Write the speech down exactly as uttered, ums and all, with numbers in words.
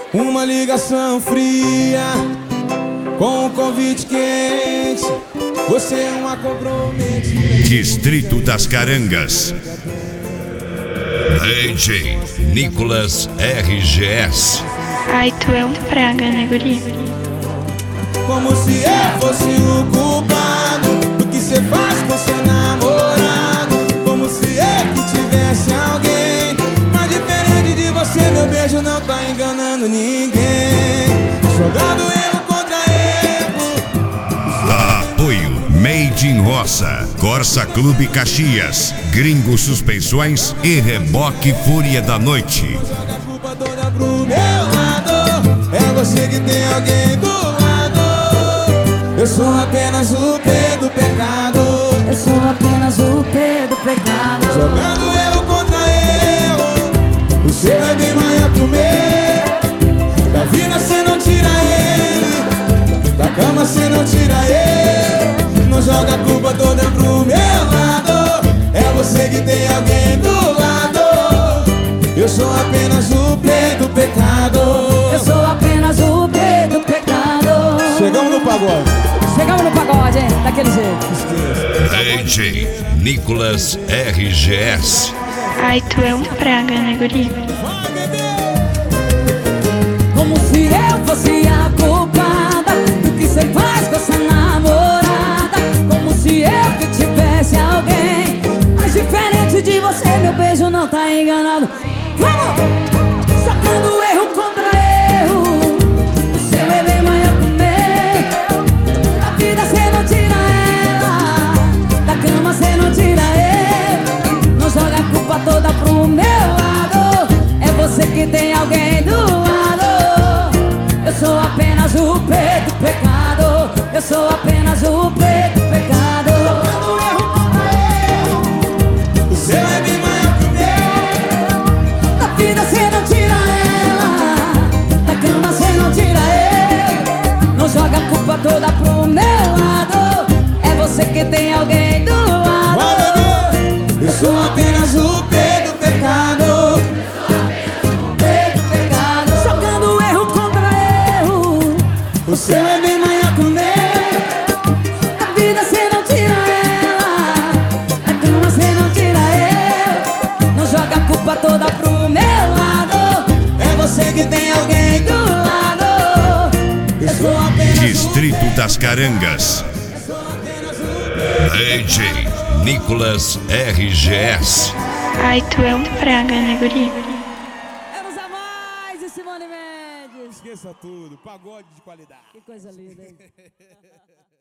Uma ligação fria com um convite quente. Você é uma comprometida. Distrito das Carangas. D J Nicolas R G S. Ai, tu é um praga, né, guri? Como se eu fosse o culpado do que cê faz com seu namorado. Como se eu que tivesse alguém. Mas diferente de você, meu beijo não tá enganando ninguém. Jogando erro contra erro. Apoio Made in Roça, Corsa Clube Caxias, Gringo Suspensões e Reboque Fúria da Noite. Joga a culpa toda pro meu lado. É você que tem alguém do lado. Eu sou apenas o P do pecado. Eu sou apenas o P do pecado. Jogando erro contra erro. O seu é bem maior que o meu. Da vida cê não tira ele. Da cama cê não tira ele. Não joga a culpa toda pro meu lado. É você que tem alguém do lado. Eu sou apenas o P do pecado. Eu sou apenas o P do pecado. Chegamos no pagode. Chegamos no pagode, hein? Daquele jeito. D J Nicolas R G S. Ai, tu é um praga, né, guri? Como se eu fosse a culpada do que cê faz com essa namorada. Como se eu que tivesse alguém. Mas diferente de você, meu beijo não tá enganado. Vamos! Sacando erro contra erro. O seu é bem maior que o meu. Da vida cê não tira ela. Da cama cê não tira ele. Não joga a culpa toda pro meu lado. É você que tem alguém do lado. Eu sou apenas o P do pecado. Eu sou apenas o P do pecado. Jogando erro contra erro. O seu é bem maior que o meu. Da vida cê não tira ela. Da cama cê não tira ele. Não joga a culpa toda pro meu lado. É você que tem alguém do lado. Vai, bebê. Eu sou apenas o P do pecado. P do pecado. Jogando erro contra erro. O seu é bem maior que o meu. Da vida cê não tira ela. Da cama cê não tira ele. Não joga a culpa toda pro meu lado. É você que tem alguém do lado. Eu sou apenas Distrito das Carangas. D J Nicolas R G S. Ai, tu é um praga, né, guri? Eros a mais e Simone Mendes. Esqueça tudo, pagode de qualidade. Que coisa linda, hein?